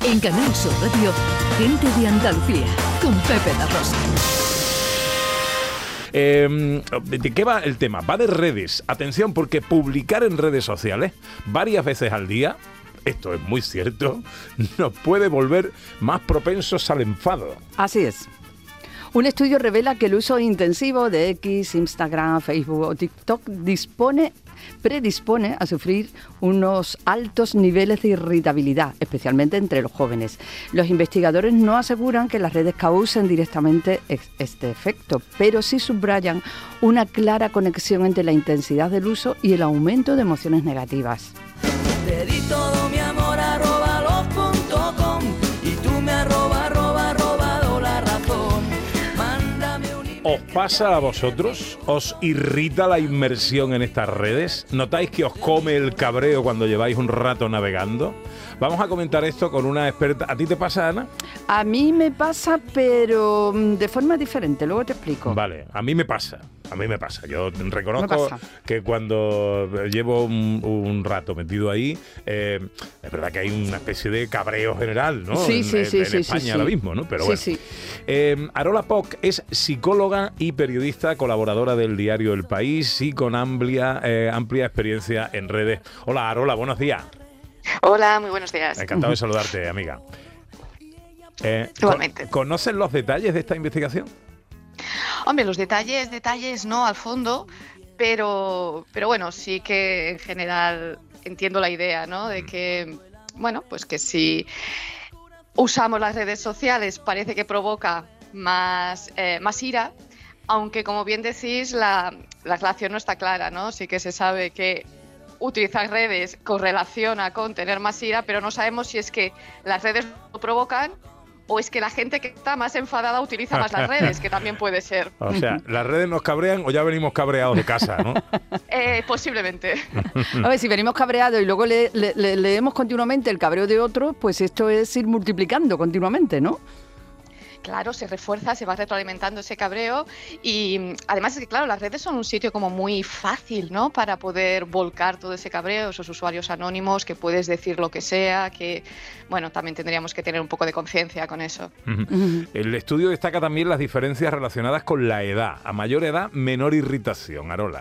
En Canal Sur Radio, Gente de Andalucía, con Pepe La Rosa. ¿De qué va el tema? Va de redes. Atención, porque publicar en redes sociales varias veces al día, esto es muy cierto, nos puede volver más propensos al enfado. Así es. Un estudio revela que el uso intensivo de X, Instagram, Facebook o TikTok predispone a sufrir unos altos niveles de irritabilidad, especialmente entre los jóvenes. Los investigadores no aseguran que las redes causen directamente este efecto, pero sí subrayan una clara conexión entre la intensidad del uso y el aumento de emociones negativas. Te di todo mi amor @los.com y tú me robado la razón. Mándame un email. ¿Os pasa a vosotros? ¿Os irrita la inmersión en estas redes? ¿Notáis que os come el cabreo cuando lleváis un rato navegando? Vamos a comentar esto con una experta. ¿A ti te pasa, Ana? A mí me pasa, pero de forma diferente. Luego te explico. Vale, a mí me pasa. Yo reconozco que cuando llevo un rato metido ahí, es verdad que hay una especie de cabreo general, ¿no? Sí, en España ahora mismo, ¿no? Pero bueno. Sí. Arola Poch es psicóloga y periodista, colaboradora del diario El País y con amplia experiencia en redes. Hola, Arola, buenos días. Hola, muy buenos días. Encantado de saludarte, amiga. Igualmente. ¿Conocen los detalles de esta investigación? Hombre, los detalles no al fondo, pero bueno, sí que en general entiendo la idea, ¿no? De que, bueno, pues que si usamos las redes sociales parece que provoca más ira, aunque como bien decís, la relación no está clara, ¿no? Sí que se sabe que utilizar redes correlaciona con tener más ira, pero no sabemos si es que las redes lo provocan o es que la gente que está más enfadada utiliza más las redes, que también puede ser. O sea, ¿las redes nos cabrean o ya venimos cabreados de casa, no? Posiblemente. A ver, si venimos cabreados y luego leemos continuamente el cabreo de otros, pues esto es ir multiplicando continuamente, ¿no? Claro, se refuerza, se va retroalimentando ese cabreo y además es que, claro, las redes son un sitio como muy fácil, ¿no? Para poder volcar todo ese cabreo, esos usuarios anónimos, que puedes decir lo que sea, que, bueno, también tendríamos que tener un poco de conciencia con eso. El estudio destaca también las diferencias relacionadas con la edad. A mayor edad, menor irritación. Arola.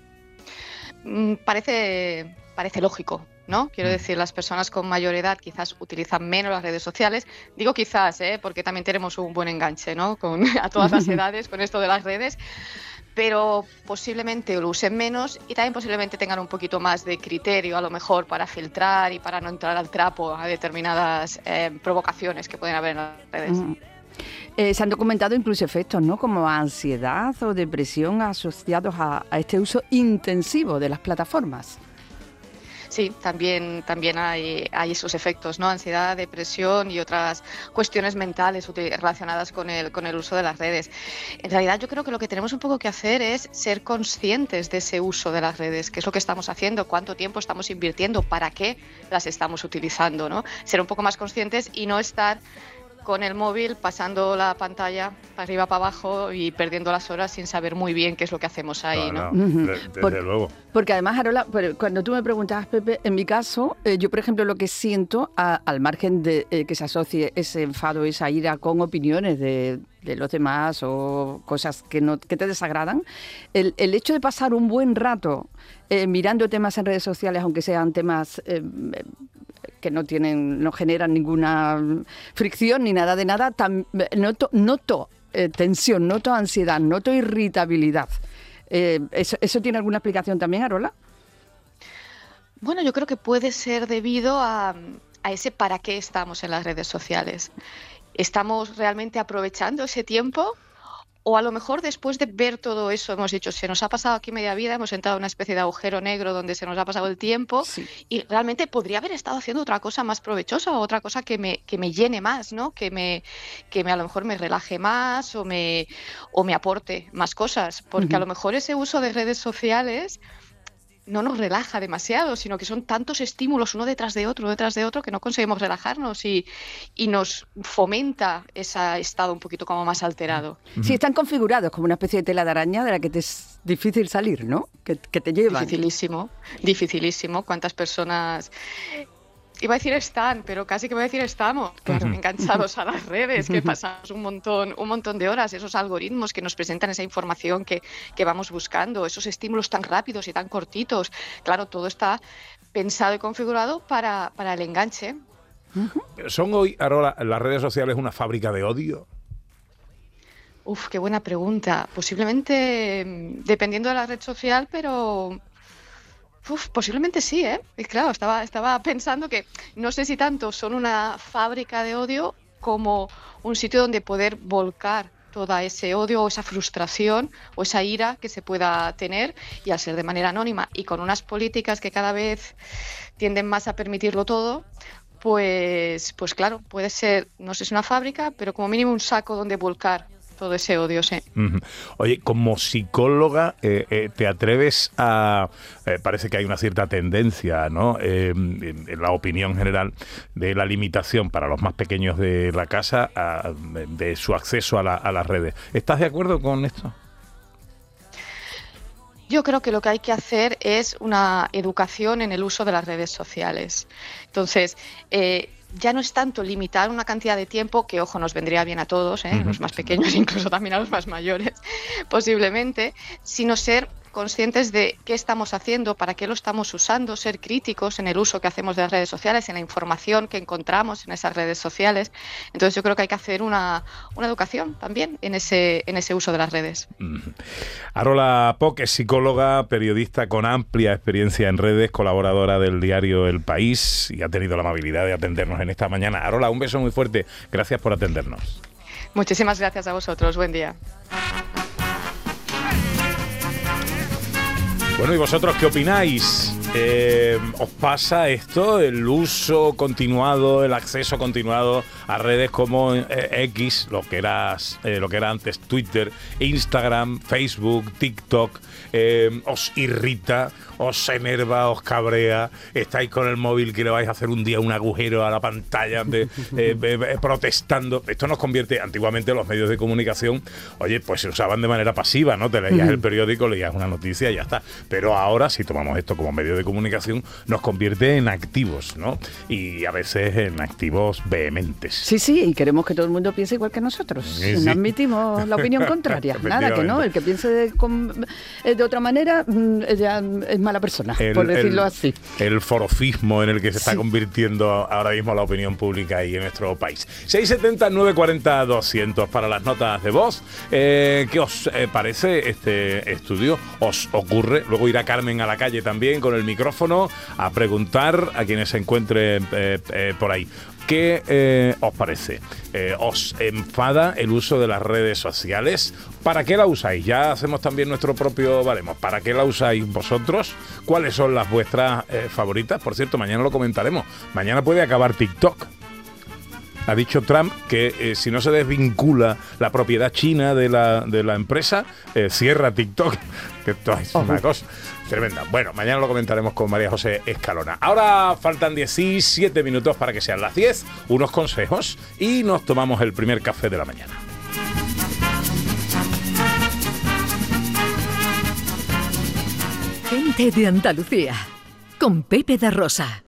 Parece lógico, ¿no? Quiero decir, las personas con mayor edad quizás utilizan menos las redes sociales. Digo quizás, porque también tenemos un buen enganche, ¿no? A todas las edades con esto de las redes, pero posiblemente lo usen menos y también posiblemente tengan un poquito más de criterio, a lo mejor, para filtrar y para no entrar al trapo a determinadas provocaciones que pueden haber en las redes. Se han documentado incluso efectos, ¿no? Como ansiedad o depresión asociados a este uso intensivo de las plataformas. Sí, también hay esos efectos, ¿no? Ansiedad, depresión y otras cuestiones mentales relacionadas con el uso de las redes. En realidad yo creo que lo que tenemos un poco que hacer es ser conscientes de ese uso de las redes, qué es lo que estamos haciendo, cuánto tiempo estamos invirtiendo, para qué las estamos utilizando, ¿no? Ser un poco más conscientes y no estar con el móvil pasando la pantalla para arriba, para abajo y perdiendo las horas sin saber muy bien qué es lo que hacemos ahí, ¿no? Desde luego. Porque además, Arola, cuando tú me preguntabas, Pepe, en mi caso, yo, por ejemplo, lo que siento, al margen de que se asocie ese enfado, esa ira con opiniones de los demás o cosas que te desagradan, el hecho de pasar un buen rato mirando temas en redes sociales, aunque sean temas que no generan ninguna fricción ni nada de nada, noto tensión, noto ansiedad, noto irritabilidad. ¿Eso tiene alguna explicación también, Arola? Bueno, yo creo que puede ser debido a ese para qué estamos en las redes sociales. ¿Estamos realmente aprovechando ese tiempo? O a lo mejor después de ver todo eso hemos dicho, se nos ha pasado aquí media vida, hemos entrado en una especie de agujero negro donde se nos ha pasado el tiempo, sí, y realmente podría haber estado haciendo otra cosa más provechosa o otra cosa que me llene más, ¿no? Que a lo mejor me relaje más o me aporte más cosas, porque a lo mejor ese uso de redes sociales no nos relaja demasiado, sino que son tantos estímulos uno detrás de otro, que no conseguimos relajarnos y nos fomenta ese estado un poquito como más alterado. Sí, están configurados como una especie de tela de araña de la que te es difícil salir, ¿no? Que te llevan. Dificilísimo. ¿Cuántas personas iba a decir están, pero casi que voy a decir estamos, claro, enganchados a las redes, que pasamos un montón de horas, esos algoritmos que nos presentan esa información que vamos buscando, esos estímulos tan rápidos y tan cortitos. Claro, todo está pensado y configurado para el enganche. ¿Son hoy, Arola, las redes sociales una fábrica de odio? Uf, qué buena pregunta. Posiblemente, dependiendo de la red social, pero... posiblemente sí, ¿eh? Y claro, estaba pensando que no sé si tanto son una fábrica de odio como un sitio donde poder volcar todo ese odio o esa frustración o esa ira que se pueda tener, y al ser de manera anónima y con unas políticas que cada vez tienden más a permitirlo todo, pues claro, puede ser, no sé si una fábrica, pero como mínimo un saco donde volcar todo ese odio, sí. Oye, como psicóloga, ¿te atreves a...? Parece que hay una cierta tendencia, ¿no?, en la opinión general, de la limitación para los más pequeños de la casa de su acceso a las redes. ¿Estás de acuerdo con esto? Yo creo que lo que hay que hacer es una educación en el uso de las redes sociales. Entonces, ya no es tanto limitar una cantidad de tiempo, que, ojo, nos vendría bien a todos, los más pequeños, incluso también a los más mayores, posiblemente, sino ser conscientes de qué estamos haciendo, para qué lo estamos usando, ser críticos en el uso que hacemos de las redes sociales, en la información que encontramos en esas redes sociales. Entonces yo creo que hay que hacer una educación también en ese uso de las redes. Arola Poch es psicóloga, periodista con amplia experiencia en redes, colaboradora del diario El País, y ha tenido la amabilidad de atendernos en esta mañana. Arola, un beso muy fuerte. Gracias por atendernos. Muchísimas gracias a vosotros. Buen día. Bueno, ¿y vosotros qué opináis? ¿Os pasa esto, el uso continuado, el acceso continuado a redes como X, lo que era antes Twitter, Instagram, Facebook, TikTok? ¿Os irrita, os enerva, os cabrea? ¿Estáis con el móvil que le vais a hacer un día un agujero a la pantalla protestando? Esto nos convierte, antiguamente los medios de comunicación, oye, pues se usaban de manera pasiva, ¿no? Te leías el periódico, leías una noticia y ya está. Pero ahora, si tomamos esto como medio de comunicación, nos convierte en activos, ¿no? Y a veces en activos vehementes. Sí, y queremos que todo el mundo piense igual que nosotros. Sí. No admitimos la opinión contraria. Nada, que no. El que piense de otra manera ya es mala persona, por decirlo así. El forofismo en el que se está convirtiendo ahora mismo la opinión pública ahí en nuestro país. 670-940-200 para las notas de voz. ¿Qué os parece este estudio? ¿Os ocurre? Luego irá Carmen a la calle también con el micrófono a preguntar a quienes se encuentren por ahí. ¿Qué os parece? ¿Os enfada el uso de las redes sociales? ¿Para qué la usáis? Ya hacemos también nuestro propio baremo. ¿Para qué la usáis vosotros? ¿Cuáles son las vuestras favoritas? Por cierto, mañana lo comentaremos. Mañana puede acabar TikTok. Ha dicho Trump que si no se desvincula la propiedad china de la empresa, cierra TikTok. Que esto es una cosa tremenda. Bueno, mañana lo comentaremos con María José Escalona. Ahora faltan 17 minutos para que sean las 10. Unos consejos y nos tomamos el primer café de la mañana. Gente de Andalucía, con Pepe da Rosa.